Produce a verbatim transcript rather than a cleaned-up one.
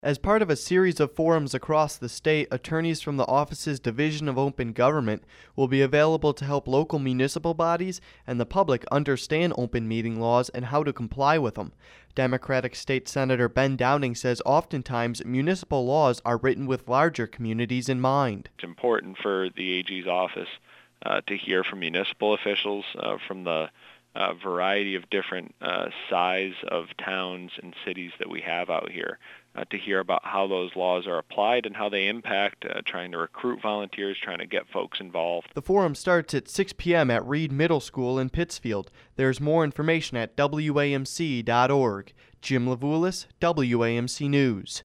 As part of a series of forums across the state, attorneys from the office's Division of Open Government will be available to help local municipal bodies and the public understand open meeting laws and how to comply with them. Democratic State Senator Ben Downing says oftentimes municipal laws are written with larger communities in mind. It's important for the A G's office uh, to hear from municipal officials uh, from the uh, variety of different uh, size of towns and cities that we have out here. Uh, to hear about how those laws are applied and how they impact uh, trying to recruit volunteers, trying to get folks involved. The forum starts at six p.m. at Reed Middle School in Pittsfield. There's more information at W A M C dot org. Jim Levulis, W A M C News.